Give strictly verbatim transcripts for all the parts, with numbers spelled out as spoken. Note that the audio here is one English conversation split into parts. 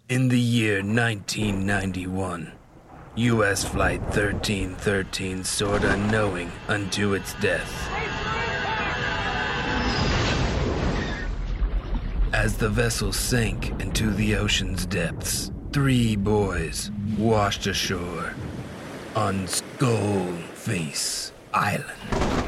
In the year nineteen ninety-one, U S Flight thirteen thirteen soared unknowing unto its death. As the vessel sank into the ocean's depths, three boys washed ashore on Skullface Island.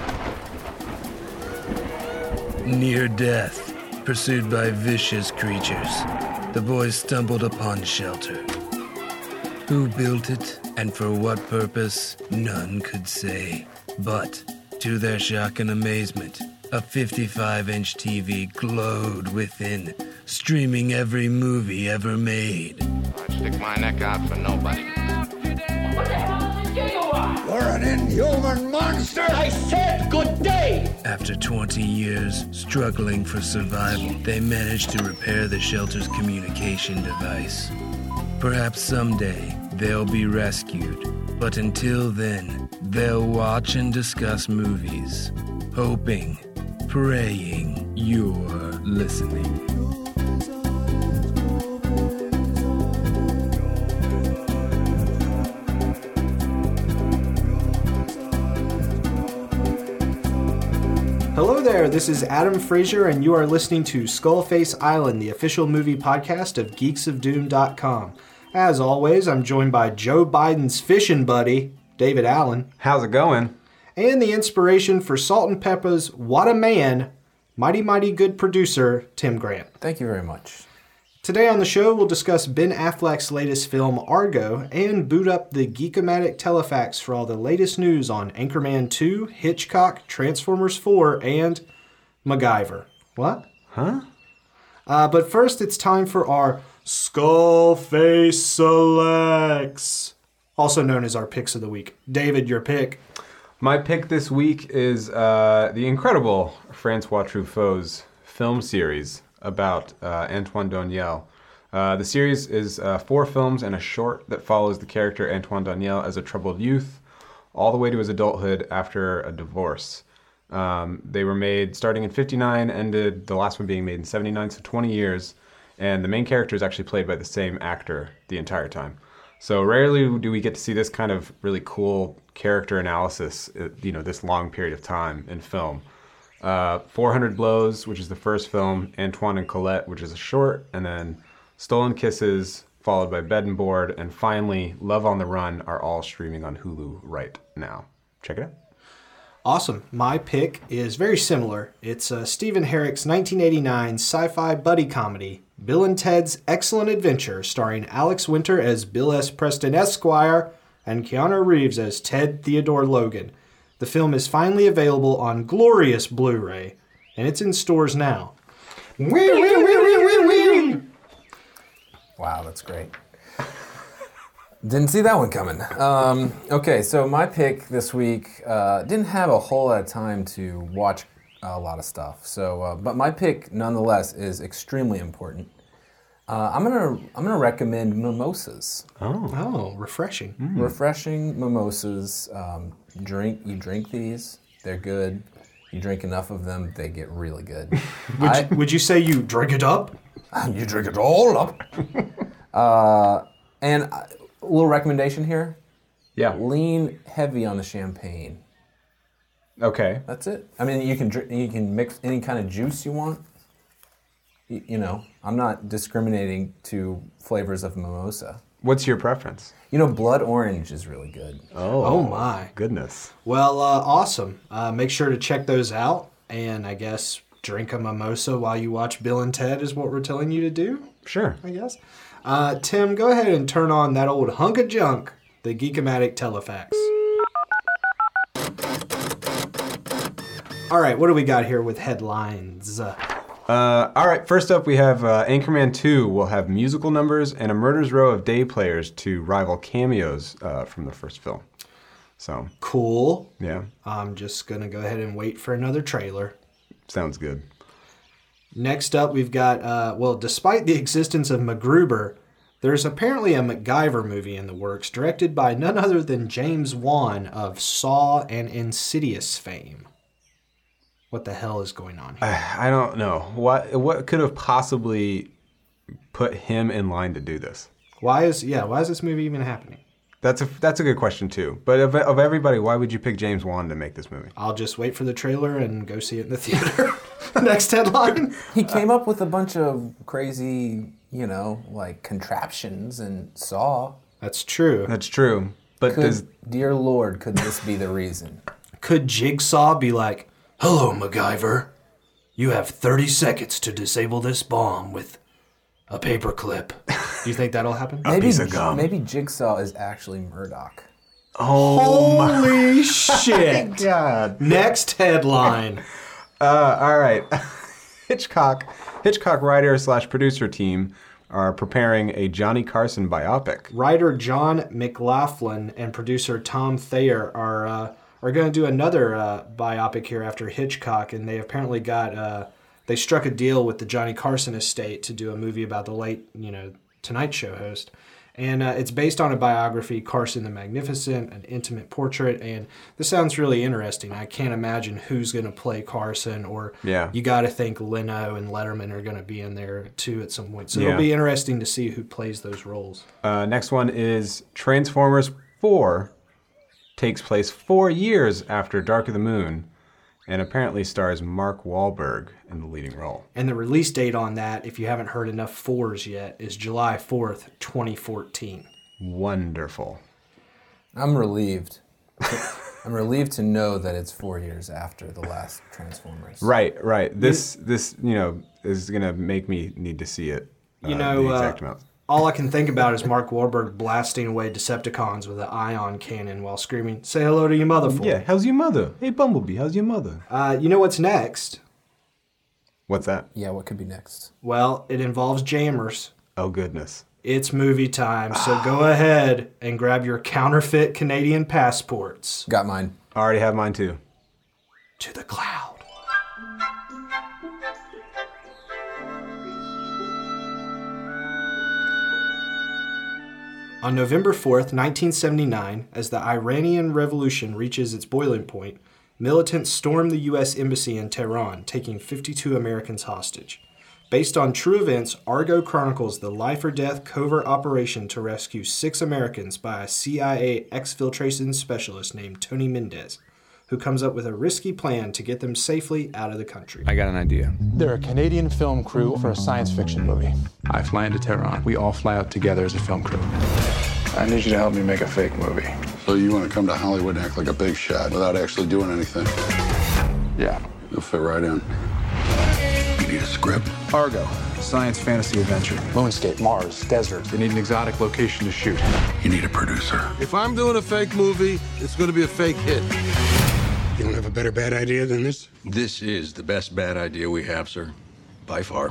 Near death, pursued by vicious creatures, the boys stumbled upon shelter. Who built it and for what purpose, none could say. But, to their shock and amazement, a fifty-five inch T V glowed within, streaming every movie ever made. I'd stick my neck out for nobody. What the hell is a gigawatt? You're an inhuman monster! I said good day! After twenty years struggling for survival, they managed to repair the shelter's communication device. Perhaps someday they'll be rescued, but until then, they'll watch and discuss movies, hoping, praying you're listening. Hello there, this is Adam Frazier, and you are listening to Skullface Island, the official movie podcast of geeks of doom dot com. As always, I'm joined by Joe Biden's fishing buddy, David Allen. How's it going? And the inspiration for Salt and Pepper's What a Man, mighty, mighty good producer, Tim Grant. Thank you very much. Today on the show, we'll discuss Ben Affleck's latest film, Argo, and boot up the Geek-O-Matic Telefax for all the latest news on Anchorman two, Hitchcock, Transformers four, and MacGyver. What? Huh? Uh, but first, it's time for our Skullface Selects, also known as our Picks of the Week. David, your pick. My pick this week is uh, the incredible Francois Truffaut's film series about uh, Antoine Daniel. Uh, the series is uh, four films and a short that follows the character Antoine Daniel as a troubled youth all the way to his adulthood after a divorce. Um, they were made starting in fifty-nine, ended the last one being made in seventy-nine, so twenty years. And the main character is actually played by the same actor the entire time. So rarely do we get to see this kind of really cool character analysis, you know, this long period of time in film. Uh, four hundred Blows, which is the first film, Antoine and Colette, which is a short, and then Stolen Kisses, followed by Bed and Board, and finally Love on the Run are all streaming on Hulu right now. Check it out. Awesome. My pick is very similar. It's uh, Stephen Herrick's nineteen eighty-nine sci-fi buddy comedy, Bill and Ted's Excellent Adventure, starring Alex Winter as Bill S. Preston Esquire and Keanu Reeves as Ted Theodore Logan. The film is finally available on glorious Blu-ray, and it's in stores now. Wow, that's great. Didn't see that one coming. Um, okay, so my pick this week, uh, didn't have a whole lot of time to watch a lot of stuff. So, uh, but my pick, nonetheless, is extremely important. Uh, I'm gonna I'm gonna recommend mimosas. Oh, oh, refreshing. Mm. Refreshing mimosas. Um, drink you drink these? They're good. You drink enough of them, they get really good. would, I, you, would you say you drink it up? You drink it all up. uh, and a little recommendation here. Yeah. Lean heavy on the champagne. Okay. That's it. I mean, you can dr- you can mix any kind of juice you want. You, you know, I'm not discriminating to flavors of mimosa. What's your preference? You know, blood orange is really good. Oh, oh my goodness. Well, uh, awesome. Uh, make sure to check those out, and I guess drink a mimosa while you watch Bill and Ted is what we're telling you to do. Sure. I guess. Uh, Tim, go ahead and turn on that old hunk of junk, the Geek-O-Matic Telefax. All right, what do we got here with headlines? Uh, all right, first up we have uh, Anchorman two will have musical numbers and a murder's row of day players to rival cameos uh, from the first film. So cool. Yeah. I'm just going to go ahead and wait for another trailer. Sounds good. Next up, we've got, uh, well, despite the existence of MacGruber, there's apparently a MacGyver movie in the works, directed by none other than James Wan of Saw and Insidious fame. What the hell is going on here? I don't know. What what could have possibly put him in line to do this? Why is yeah? Why is this movie even happening? That's a that's a good question too. But of, of everybody, why would you pick James Wan to make this movie? I'll just wait for the trailer and go see it in the theater. Next headline. He came up with a bunch of crazy, you know, like contraptions and Saw. That's true. That's true. But Could, does dear Lord, could this be the reason? Could Jigsaw be like, "Hello, MacGyver. You have thirty seconds to disable this bomb with a paperclip." Do you think that'll happen? Maybe, piece of gum. maybe Jigsaw is actually Murdoch. Holy shit. God? Next headline. Uh, all right. Hitchcock, Hitchcock writer slash producer team are preparing a Johnny Carson biopic. Writer John McLaughlin and producer Tom Thayer are uh, are going to do another uh, biopic here after Hitchcock, and they apparently got uh, they struck a deal with the Johnny Carson estate to do a movie about the late, you know, Tonight Show host. And uh, it's based on a biography, Carson the Magnificent, an intimate portrait, and this sounds really interesting. I can't imagine who's going to play Carson, or Yeah. you got to think Leno and Letterman are going to be in there too at some point. So Yeah. it'll be interesting to see who plays those roles. Uh, next one is Transformers four takes place four years after Dark of the Moon and apparently stars Mark Wahlberg in the leading role. And the release date on that, if you haven't heard enough fours yet, is July fourth, twenty fourteen. Wonderful. I'm relieved. I'm relieved to know that it's four years after the last Transformers. Right, right. This, this, you know, is going to make me need to see it. Uh, You know, the uh, exact amount. all I can think about is Mark Wahlberg blasting away Decepticons with an ion cannon while screaming, "Say hello to your mother for Yeah, me." how's your mother? Hey, Bumblebee, how's your mother? Uh, you know what's next? What's that? Yeah, what could be next? Well, it involves jammers. Oh, goodness. It's movie time, so go ahead and grab your counterfeit Canadian passports. Got mine. I already have mine, too. To the cloud. On November fourth, nineteen seventy-nine, as the Iranian Revolution reaches its boiling point, militants storm the U S Embassy in Tehran, taking fifty-two Americans hostage. Based on true events, Argo chronicles the life-or-death covert operation to rescue six Americans by a C I A exfiltration specialist named Tony Mendez, who comes up with a risky plan to get them safely out of the country. I got an idea. They're a Canadian film crew for a science fiction movie. I fly into Tehran. We all fly out together as a film crew. I need you to help me make a fake movie. So you want to come to Hollywood and act like a big shot without actually doing anything? Yeah. You'll fit right in. You need a script? Argo, science fantasy adventure. Moonscape, Mars, desert. They need an exotic location to shoot. You need a producer. If I'm doing a fake movie, it's going to be a fake hit. You don't have a better bad idea than this? This is the best bad idea we have, sir. By far.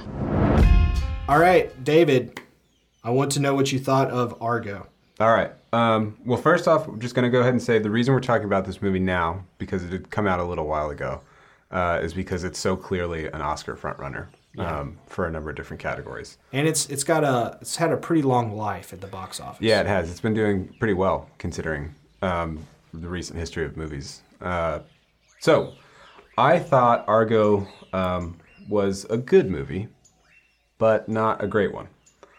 All right, David, I want to know what you thought of Argo. All right. Um, well, first off, I'm just going to go ahead and say the reason we're talking about this movie now, because it had come out a little while ago, uh, is because it's so clearly an Oscar frontrunner Yeah. um, for a number of different categories. And it's it's got a it's had a pretty long life at the box office. Yeah, it has. It's been doing pretty well considering um, the recent history of movies. Uh, so, I thought Argo um, was a good movie, but not a great one.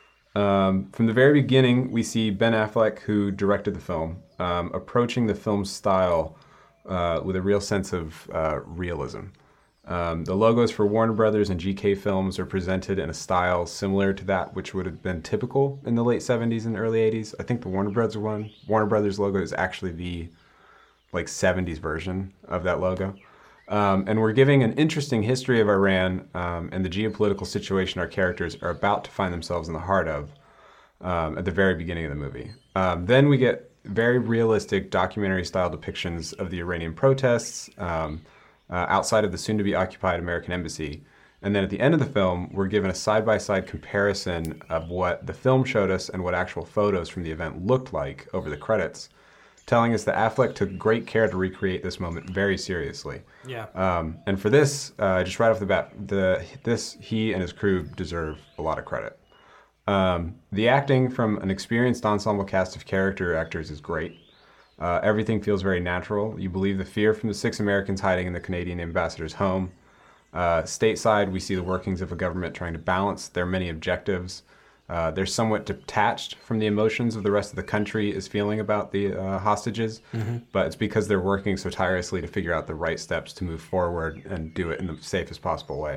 Um, from the very beginning, we see Ben Affleck, who directed the film, um, approaching the film's style uh, with a real sense of uh, realism. Um, the logos for Warner Brothers and G K Films are presented in a style similar to that which would have been typical in the late seventies and early eighties. I think the Warner Brothers one, Warner Brothers logo is actually the like seventies version of that logo. Um, and we're giving an interesting history of Iran um, and the geopolitical situation our characters are about to find themselves in the heart of um, at the very beginning of the movie. Um, then we get very realistic documentary-style depictions of the Iranian protests um, uh, outside of the soon-to-be-occupied American embassy. And then at the end of the film, we're given a side-by-side comparison of what the film showed us and what actual photos from the event looked like over the credits, telling us that Affleck took great care to recreate this moment very seriously. Yeah. Um, and for this, uh, just right off the bat, the this he and his crew deserve a lot of credit. Um, the acting from an experienced ensemble cast of character actors is great. Uh, everything feels very natural. You believe the fear from the six Americans hiding in the Canadian ambassador's home. Uh, stateside, we see the workings of a government trying to balance their many objectives. Uh, they're somewhat detached from the emotions of the rest of the country is feeling about the uh, hostages, mm-hmm. but it's because they're working so tirelessly to figure out the right steps to move forward and do it in the safest possible way.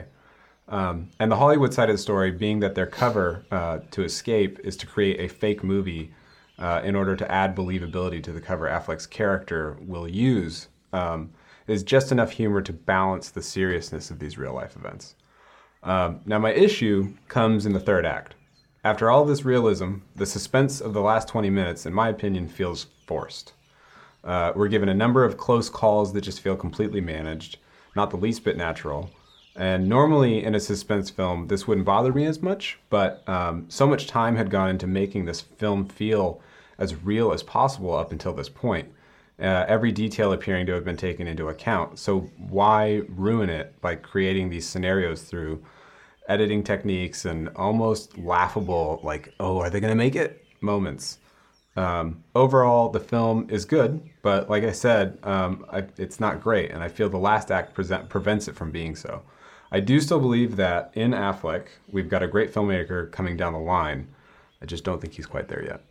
Um, and the Hollywood side of the story being that their cover uh, to escape is to create a fake movie uh, in order to add believability to the cover Affleck's character will use, um, is just enough humor to balance the seriousness of these real-life events. Um, now, my issue comes in the third act. After all this realism, the suspense of the last twenty minutes, in my opinion, feels forced. Uh, we're given a number of close calls that just feel completely managed, not the least bit natural. And normally in a suspense film, this wouldn't bother me as much, but um, so much time had gone into making this film feel as real as possible up until this point. Uh, every detail appearing to have been taken into account. So why ruin it by creating these scenarios through editing techniques and almost laughable, like, oh, are they going to make it? Moments. Um, overall, the film is good, but like I said, um, I, it's not great, and I feel the last act present, prevents it from being so. I do still believe that in Affleck, we've got a great filmmaker coming down the line. I just don't think he's quite there yet.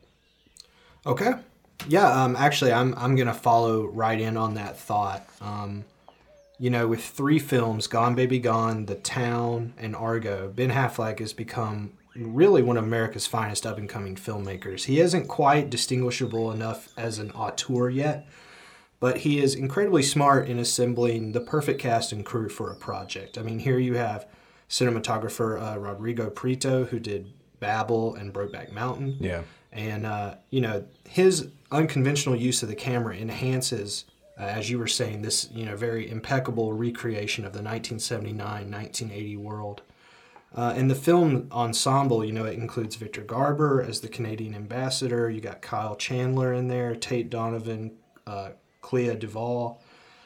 Okay. Yeah, um, actually, I'm I'm going to follow right in on that thought. Um, you know, with three films, Gone Baby Gone, The Town, and Argo, Ben Affleck has become really one of America's finest up-and-coming filmmakers. He isn't quite distinguishable enough as an auteur yet, but he is incredibly smart in assembling the perfect cast and crew for a project. I mean, here you have cinematographer uh, Rodrigo Prieto, who did Babel and Brokeback Mountain. Yeah. And, uh, you know, his unconventional use of the camera enhances, uh, as you were saying, this, you know, very impeccable recreation of the nineteen seventy-nine nineteen eighty world. Uh, and the film ensemble, you know, it includes Victor Garber as the Canadian ambassador. You got Kyle Chandler in there, Tate Donovan, uh, Clea Duvall.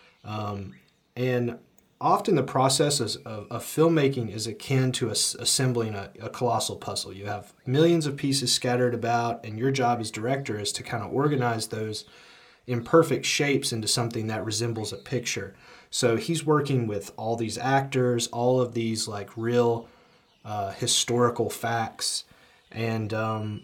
Um, and often the process of, of, of filmmaking is akin to a, assembling a, a colossal puzzle. You have millions of pieces scattered about, and your job as director is to kind of organize those imperfect shapes into something that resembles a picture. So he's working with all these actors, all of these like real uh, historical facts, and um,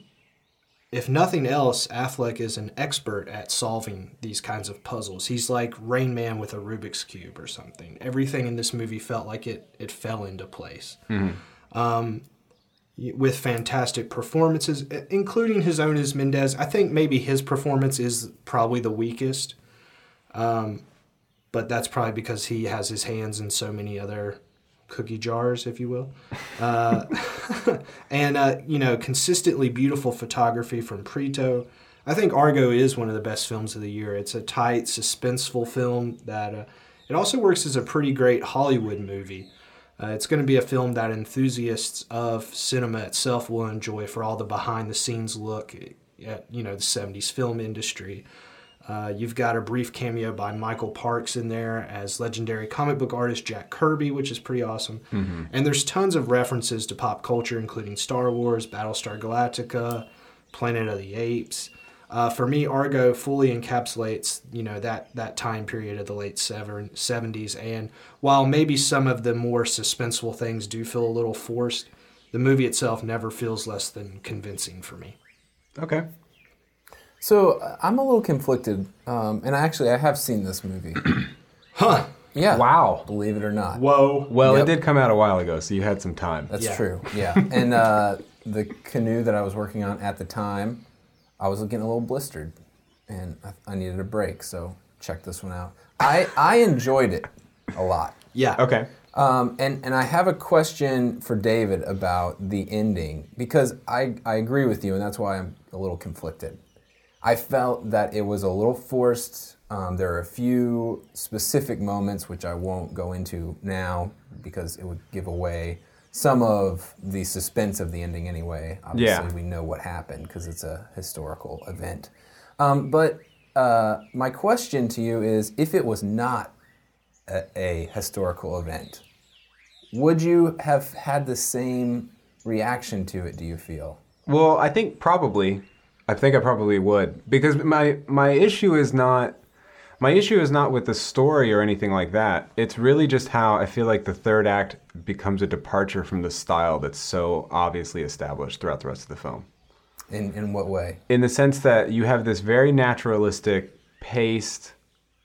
if nothing else, Affleck is an expert at solving these kinds of puzzles. He's like Rain Man with a Rubik's Cube or something. Everything in this movie felt like it it fell into place. Mm-hmm. Um, with fantastic performances, including his own as Mendez. I think maybe his performance is probably the weakest, um, but that's probably because he has his hands in so many other cookie jars, if you will. Uh, and, uh, you know, consistently beautiful photography from Prieto. I think Argo is one of the best films of the year. It's a tight, suspenseful film that uh, it also works as a pretty great Hollywood movie. Uh, it's going to be a film that enthusiasts of cinema itself will enjoy for all the behind-the-scenes look at, you know, the seventies film industry. Uh, you've got a brief cameo by Michael Parks in there as legendary comic book artist Jack Kirby, which is pretty awesome. Mm-hmm. And there's tons of references to pop culture, including Star Wars, Battlestar Galactica, Planet of the Apes. Uh, for me, Argo fully encapsulates, you know, that, that time period of the late seventies. And while maybe some of the more suspenseful things do feel a little forced, the movie itself never feels less than convincing for me. Okay. So uh, I'm a little conflicted, um, and actually I have seen this movie. Huh. Yeah. Wow. Believe it or not. Whoa. Well, Yep. it did come out a while ago, so you had some time. That's Yeah. true, yeah. And uh, the canoe that I was working on at the time, I was getting a little blistered, and I, I needed a break, so check this one out. I, I enjoyed it a lot. Yeah. Okay. Um, and, and I have a question for David about the ending, because I, I agree with you, and that's why I'm a little conflicted. I felt that it was a little forced. Um, there are a few specific moments, which I won't go into now, because it would give away some of the suspense of the ending anyway. Obviously, Yeah. we know what happened, because it's a historical event. Um, but uh, my question to you is, if it was not a, a historical event, would you have had the same reaction to it, do you feel? Well, I think probably. I think I probably would. Because my my issue is not... My issue is not with the story or anything like that. It's really just how I feel like the third act becomes a departure from the style that's so obviously established throughout the rest of the film. In in what way? In the sense that you have this very naturalistic, paced,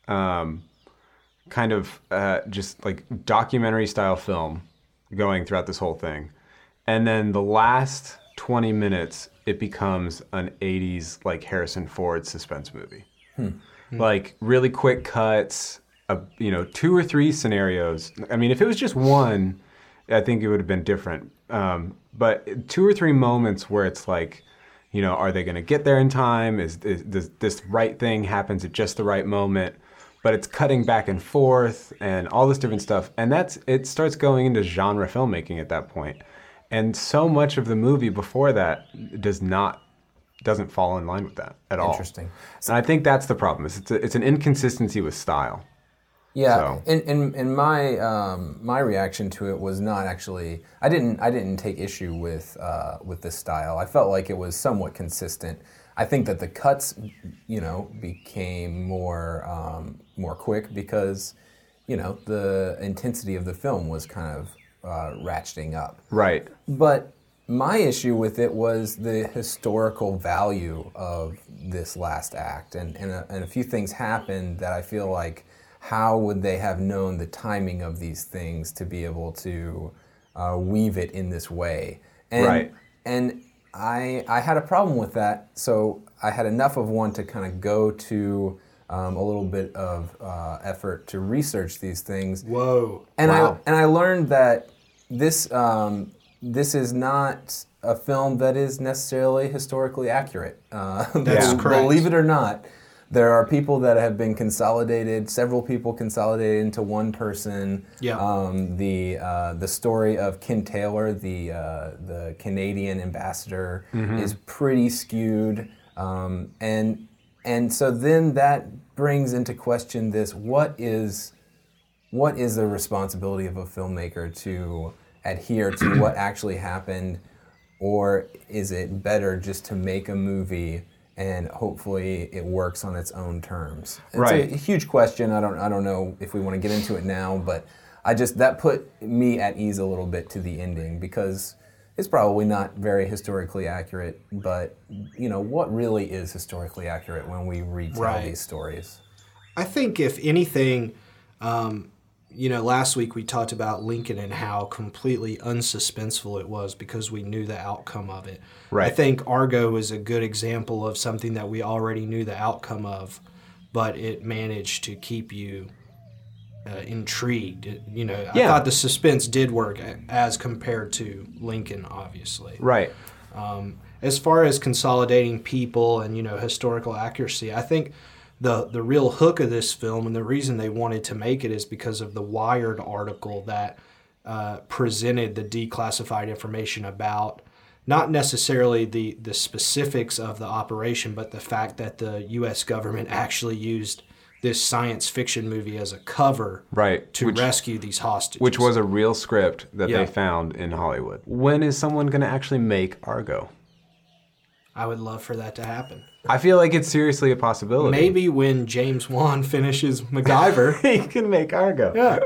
um, kind of uh, just like documentary style film going throughout this whole thing. And then the last twenty minutes, it becomes an eighties like Harrison Ford suspense movie. Hmm. Like really quick cuts, uh, you know, two or three scenarios. I mean, if it was just one, I think it would have been different. Um, but two or three moments where it's like, you know, are they going to get there in time? Is, is does this right thing happens at just the right moment? But it's cutting back and forth and all this different stuff, and that's it starts going into genre filmmaking at that point. And so much of the movie before that does not. doesn't fall in line with that at all. Interesting. And I think that's the problem. Is it's a, it's an inconsistency with style. Yeah, So- and, and, and my um, my reaction to it was not actually. I didn't I didn't take issue with uh, with this style. I felt like it was somewhat consistent. I think that the cuts, you know, became more um, more quick because, you know, the intensity of the film was kind of uh, ratcheting up. Right. But my issue with it was the historical value of this last act, and and a, and a few things happened that I feel like, how would they have known the timing of these things to be able to uh, weave it in this way? And, Right. And I I had a problem with that, so I had enough of one to kind of go to um, a little bit of uh, effort to research these things. Whoa! And Wow. I and I learned that this um, this is not a film that is necessarily historically accurate. Uh, That's be- correct. Believe it or not, there are people that have been consolidated, several people consolidated into one person. Yeah. Um, the uh, the story of Ken Taylor, the uh, the Canadian ambassador, Mhm. is pretty skewed, um, and and so then that brings into question this: what is what is the responsibility of a filmmaker to adhere to what actually happened, or is it better just to make a movie and hopefully it works on its own terms? It's Right. a huge question. I don't I don't know if we want to get into it now, but I just that put me at ease a little bit to the ending, because it's probably not very historically accurate, but you know, what really is historically accurate when we retell Right. these stories? I think if anything, um, you know, last week we talked about Lincoln and how completely unsuspenseful it was because we knew the outcome of it. Right. I think Argo is a good example of something that we already knew the outcome of, but it managed to keep you uh, intrigued. It- you know, I Yeah. thought the suspense did work a- as compared to Lincoln, obviously. Right. Um, as far as consolidating people and, you know, historical accuracy, I think the the real hook of this film and the reason they wanted to make it is because of the Wired article that uh, presented the declassified information about not necessarily the, the specifics of the operation, but the fact that the U S government actually used this science fiction movie as a cover Right. to Which- rescue these hostages. Which was a real script that Yeah. they found in Hollywood. When is someone going to actually make Argo? I would love for that to happen. I feel like it's seriously a possibility. Maybe when James Wan finishes MacGyver, he can make Argo. Yeah.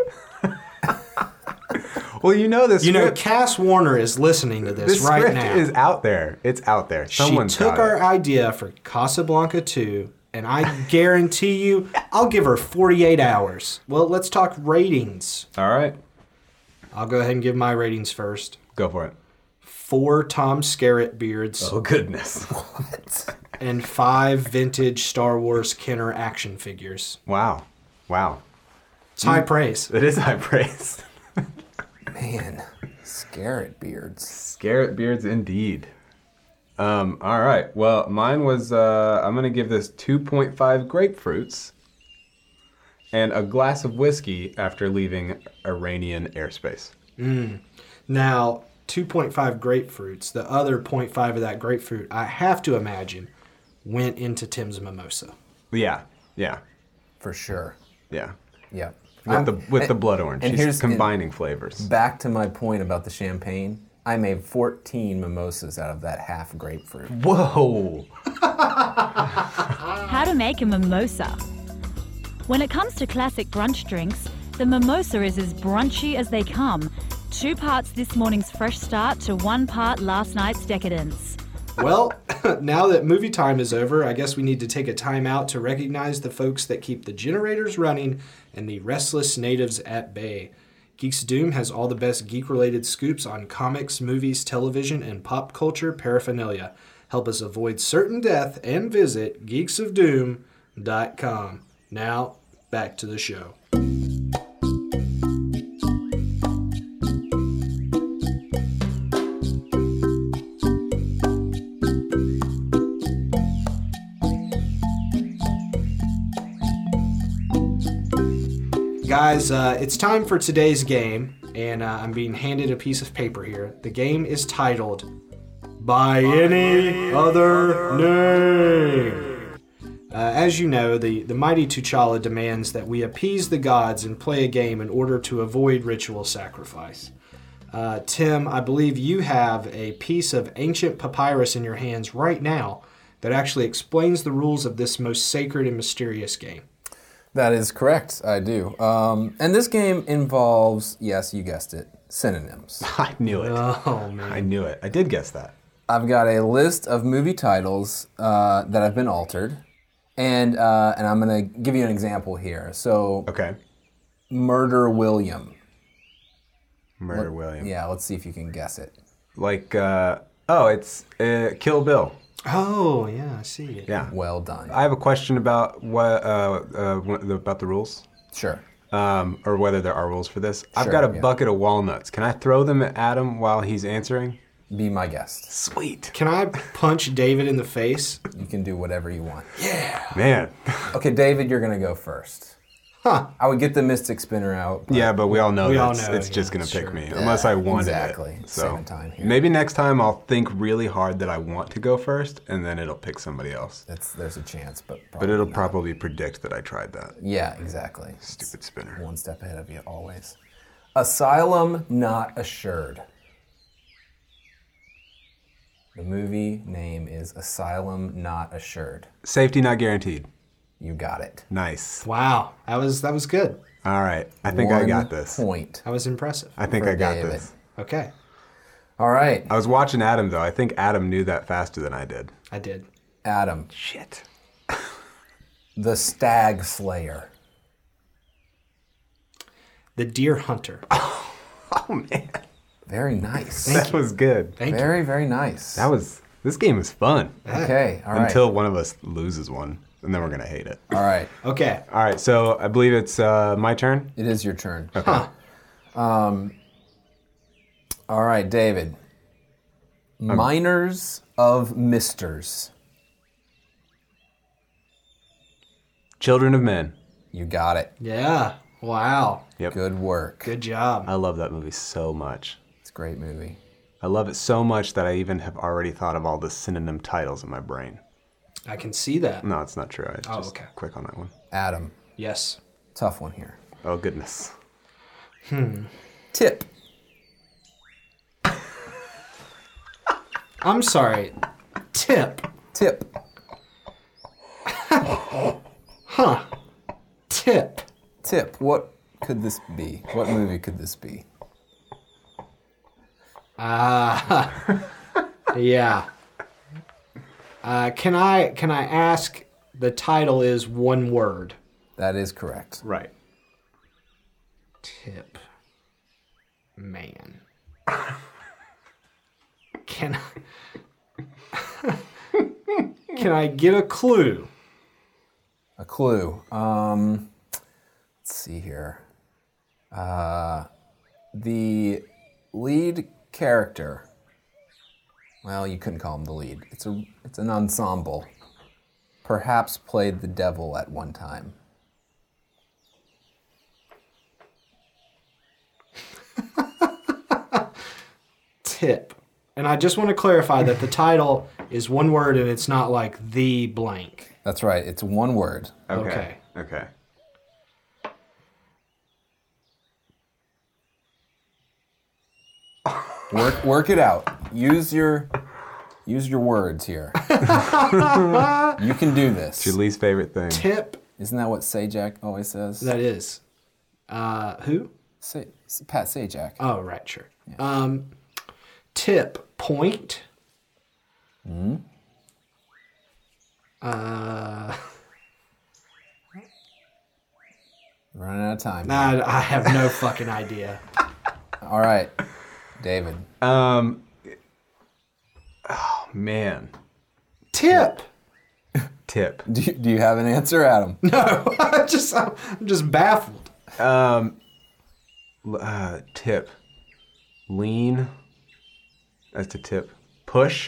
Well, you know this. You know, script- Cass Warner is listening to this, this right script now. is out there. It's out there. She Someone's took got our it. idea for Casablanca two, and I guarantee you, I'll give her forty-eight hours. Well, let's talk ratings. All right. I'll go ahead and give my ratings first. Go for it. Four Tom Skerritt beards. Oh, goodness. What? And five vintage Star Wars Kenner action figures. Wow. Wow. It's high praise. It is high praise. Man, Scarlet beards. Scarlet beards indeed. Um, all right. Well, mine was, uh, I'm going to give this two point five grapefruits and a glass of whiskey after leaving Iranian airspace. Mm. Now, two point five grapefruits. The other zero point five of that grapefruit, I have to imagine, went into Tim's mimosa. Yeah. Yeah. For sure. Yeah. Yeah. With I'm- the with the and- blood orange. and She's here's- combining flavors. Back to my point about the champagne. I made fourteen mimosas out of that half grapefruit. Whoa! How to make a mimosa. When it comes to classic brunch drinks, the mimosa is as brunchy as they come. Two parts this morning's fresh start to one part last night's decadence. Well, now that movie time is over, I guess we need to take a time out to recognize the folks that keep the generators running and the restless natives at bay. Geeks of Doom has all the best geek-related scoops on comics, movies, television, and pop culture paraphernalia. Help us avoid certain death and visit geeks of doom dot com. Now, back to the show. Guys, uh, it's time for today's game, and uh, I'm being handed a piece of paper here. The game is titled By Any Other Name. Uh, as you know, the, the mighty T'Challa demands that we appease the gods and play a game in order to avoid ritual sacrifice. Uh, Tim, I believe you have a piece of ancient papyrus in your hands right now that actually explains the rules of this most sacred and mysterious game. That is correct, I do. Um, and this game involves, yes, you guessed it, synonyms. I knew it. Oh, man. I knew it. I did guess that. I've got a list of movie titles uh, that have been altered, and uh, and I'm going to give you an example here. So, okay. Murder William. Murder Let, William. Yeah, let's see if you can guess it. Like, uh, oh, it's uh, Kill Bill. Oh, yeah, I see it. Yeah. Well done. I have a question about what uh, uh, about the rules. Sure. Um, or whether there are rules for this. Sure, I've got a yeah. bucket of walnuts. Can I throw them at Adam while he's answering? Be my guest. Sweet. Can I punch David in the face? You can do whatever you want. Yeah. Man. Okay, David, you're going to go first. Huh. I would get the Mystic Spinner out. Yeah, but we all know we that all it's, know, it's yeah, just going to pick sure. me, Yeah, unless I wanted exactly. it. So Saving time here. maybe next time I'll think really hard that I want to go first, and then it'll pick somebody else. It's, there's a chance, but probably But it'll not. probably predict that I tried that. Yeah, exactly. Stupid spinner. One step ahead of you, always. Asylum Not Assured. The movie name is Asylum Not Assured. Safety not guaranteed. You got it. Nice. Wow, that was that was good. All right. I think One I got this. point. That was impressive. I think for I got David. this. Okay, All right, I was watching Adam, though. I think Adam knew that faster than I did. I did. Adam. Shit. The Stag Slayer. The Deer Hunter. Oh, man. Very nice. That was good. Thank very, very nice. That was, this game was fun. Okay, all right. Until one of us loses one, and then we're going to hate it. All right. Okay. All right, so I believe it's uh, my turn. It is your turn. Okay. Huh. Um, all right, David. Miners of Misters. Children of Men. You got it. Yeah. Wow. Yep. Good work. Good job. I love that movie so much. It's a great movie. I love it so much that I even have already thought of all the synonym titles in my brain. I can see that. No, it's not true. I Oh, just okay. click on that one. Adam. Yes. Tough one here. Oh, goodness. Hmm. Tip. I'm sorry. Tip. Tip. Huh. Tip. Tip. What could this be? What movie could this be? Ah. Yeah. Uh, can I can I ask? The title is one word. That is correct. Right. Tip. Man. Can I, can I get a clue? A clue. Um, let's see here. Uh, the lead character. Well, you couldn't call him the lead. It's a it's an ensemble. Perhaps played the devil at one time. Tip. And I just want to clarify that the title is one word and it's not like the blank. That's right. It's one word. Okay. Okay. Work work it out. Use your use your words here. You can do this. It's your least favorite thing. Tip Isn't that what Sajak always says? That is. Uh, who? Say, Pat Sajak. Oh, right, sure. Yeah. Um, tip, point. Hmm. Uh, Running out of time. Nah, I have no fucking idea. All right, David. Um. Oh man. Tip. Tip. Do you, do you have an answer, Adam? No, I just I'm just baffled. Um. Uh, tip. Lean. That's to tip. Push.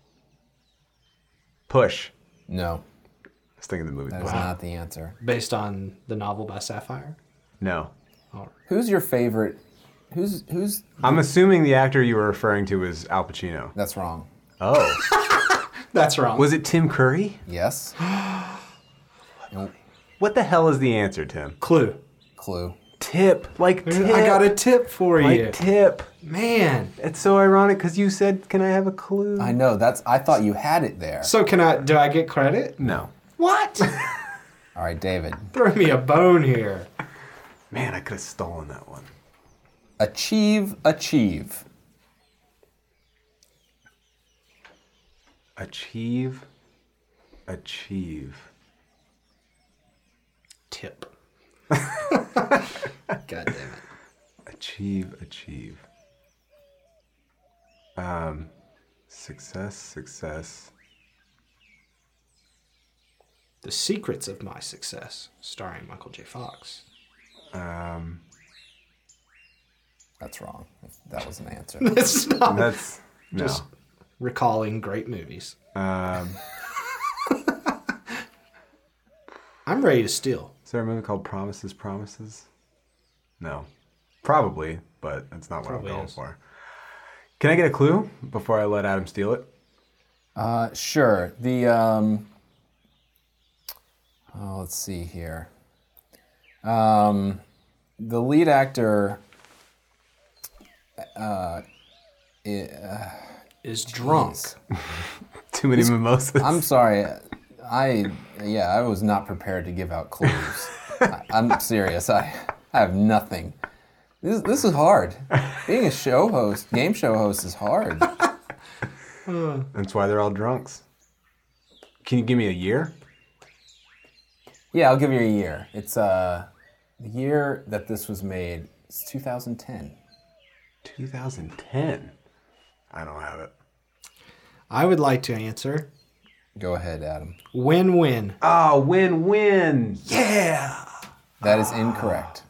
Push. No. I was thinking of the movie. That is Push. not the answer. Based on the novel by Sapphire? No. Oh. Who's your favorite? Who's who's? I'm assuming the actor you were referring to was Al Pacino. That's wrong. Oh. That's wrong. Was it Tim Curry? Yes. What the hell is the answer, Tim? Clue. Clue. Tip. Like tip. I got a tip for like you. tip. Man. It's so ironic because you said, can I have a clue? I know. That's. I thought you had it there. So can I, do I get credit? No. What? All right, David. Throw me a bone here. Man, I could have stolen that one. Achieve, achieve. Achieve, achieve. Tip. God damn it. Achieve, achieve. Um, success, success. The Secrets of My Success, starring Michael J. Fox. Um, That's wrong. That was an answer. That's not. That's no. Just recalling great movies. Um, I'm ready to steal. is there a movie called Promises, Promises? No. Probably, but that's not what Probably I'm going is. for. Can I get a clue before I let Adam steal it? Uh, sure. The um. Oh, let's see here. Um, the lead actor. Uh, i- uh Is drunk. Too many mimosas. I'm sorry. I yeah, I was not prepared to give out clues. I, I'm serious. I, I have nothing. This this is hard. Being a show host, game show host, is hard. That's why they're all drunks. Can you give me a year? Yeah, I'll give you a year. It's uh the year that this was made. It's two thousand ten. two thousand ten. I don't have it. I would like to answer. Go ahead, Adam. Win-win. Oh, win-win. Yeah. That is incorrect.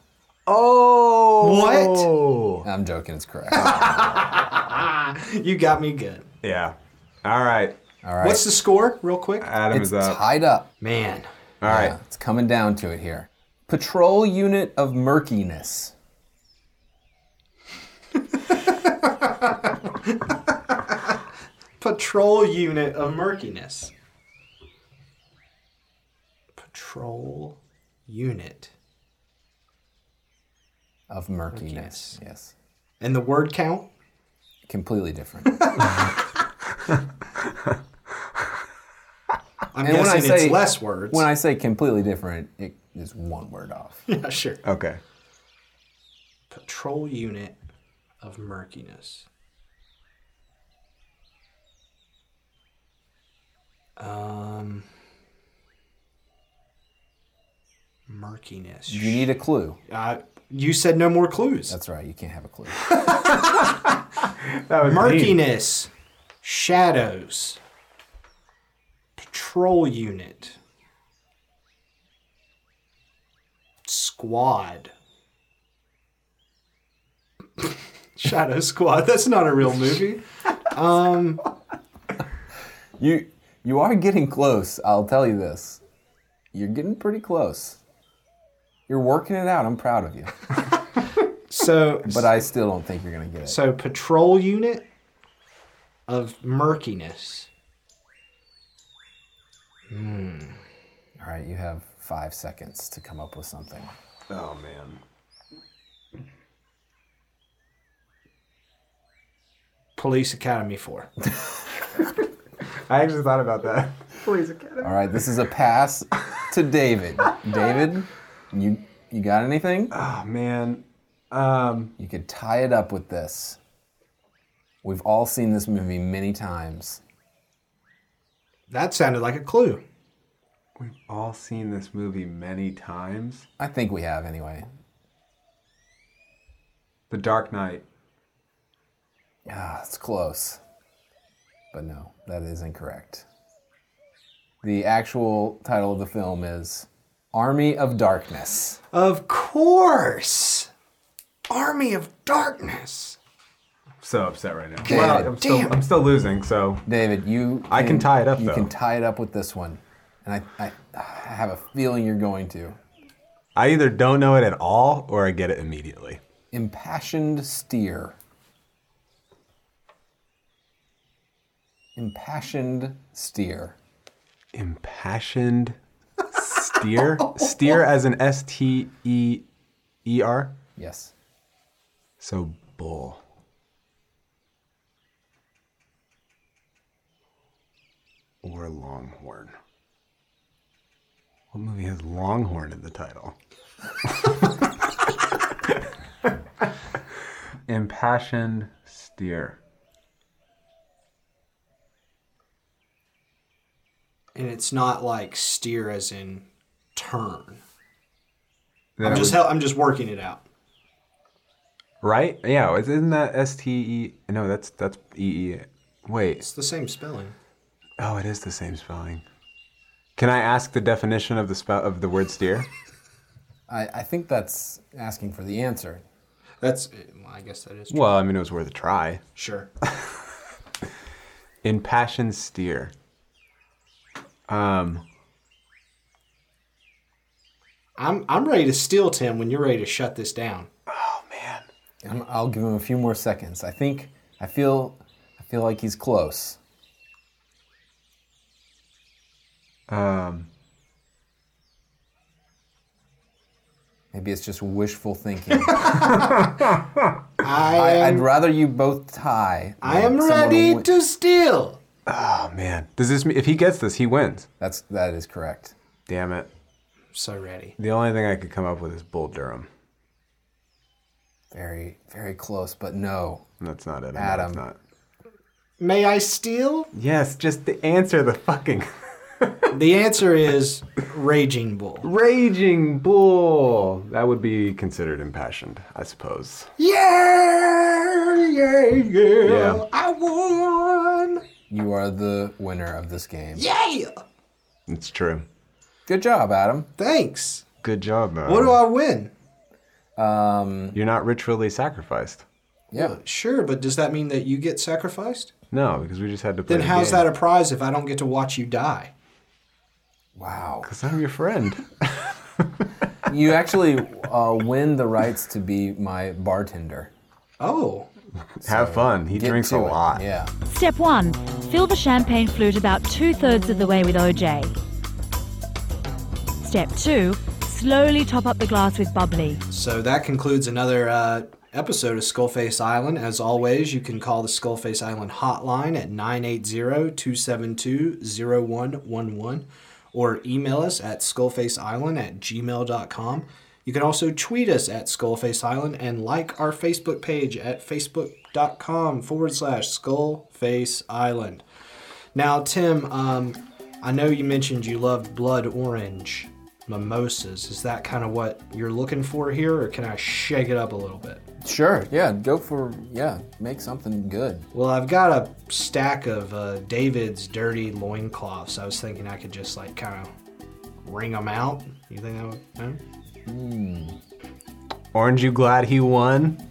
Oh. What? I'm joking. It's correct. You got me good. Yeah. All right. All right. What's the score, real quick? Adam it's is up. tied up. Man. All right. Yeah, it's coming down to it here. Patrol unit of murkiness. Patrol unit of murkiness. Patrol unit Of murkiness. Murkiness. Yes. And the word count? Completely different. I'm And when I guessing say- it's less words. When I say completely different, it is one word off. Yeah, sure. Okay. Patrol unit of murkiness. Um, murkiness. You need a clue. Uh, you said no more clues. That's right. You can't have a clue. That was mean. Murkiness. Shadows. Patrol unit. Squad. Shadow Squad. That's not a real movie. Um, You you are getting close. I'll tell you this. You're getting pretty close. You're working it out. I'm proud of you. so, But I still don't think you're gonna get it. so patrol unit of murkiness. All right. You have five seconds to come up with something. Oh, man. Police Academy four. I actually thought about that. Police Academy. All right. This is a pass. to David. David, you you got anything? Oh, man. Um, you could tie it up with this. We've all seen this movie many times. That sounded like a clue. We've all seen this movie many times. I think we have, anyway. The Dark Knight. Yeah, it's close. But no, that is incorrect. The actual title of the film is Army of Darkness. Of course! Army of Darkness. I'm so upset right now. David, well, I'm still, damn. I'm still losing, so... David, you... I can tie it up, You though. can tie it up with this one. And I, I, I have a feeling you're going to. I either don't know it at all, or I get it immediately. Impassioned Steer. Impassioned Steer. Impassioned Steer? Steer as an S T E E R? Yes. So, bull. Or Longhorn. What movie has Longhorn in the title? Impassioned Steer. And it's not like steer as in turn. Then I'm it just would- hel- I'm just working it out. Right? Yeah, isn't that S T E? No, that's that's E E. Wait. It's the same spelling. Oh, it is the same spelling. Can I ask the definition of the spell of the word steer? I, I think that's asking for the answer. That's, well, I guess that is true. Well, I mean, it was worth a try. Sure. Impassioned steer. Um, I'm I'm ready to steal, Tim, when you're ready to shut this down. Oh man. I'm, I'll give him a few more seconds. I think I feel I feel like he's close. Um, Maybe it's just wishful thinking. I I, am, I'd rather you both tie. I than am someone ready win- to steal. oh man. Does this mean if he gets this, he wins? That's that is correct. Damn it. So ready. The only thing I could come up with is Bull Durham. Very very close, but no. That's not it. I know Adam. It's not. May I steal? Yes, just the answer the fucking The answer is Raging Bull. Raging Bull. That would be considered impassioned, I suppose. Yeah, yeah, yeah. Yeah. I won. You are the winner of this game. Yeah. It's true. Good job, Adam. Thanks. Good job, man. What do I win? Um, You're not ritually sacrificed. yeah. Well, sure, but does that mean that you get sacrificed? No, because we just had to play Then the how's game. that a prize if I don't get to watch you die? Wow. Because I'm your friend. You actually uh, win the rights to be my bartender. Oh. Have fun. He Get drinks to a it. lot. Yeah. Step one, fill the champagne flute about two-thirds of the way with O J. Step two, slowly top up the glass with bubbly. So that concludes another uh, episode of Skullface Island. As always, you can call the Skullface Island hotline at nine eight zero, two seven two, zero one one one or email us at skullfaceisland at gmail dot com. You can also tweet us at Skullface Island and like our Facebook page at facebook.com forward slash Skullface Island. Now, Tim, um, I know you mentioned you loved blood orange mimosas. Is that kind of what you're looking for here, or can I shake it up a little bit? Sure. Yeah. Go for yeah. Make something good. Well, I've got a stack of uh, David's dirty loincloths. I was thinking I could just like kind of wring them out. You think that would? No? Aren't you glad he won?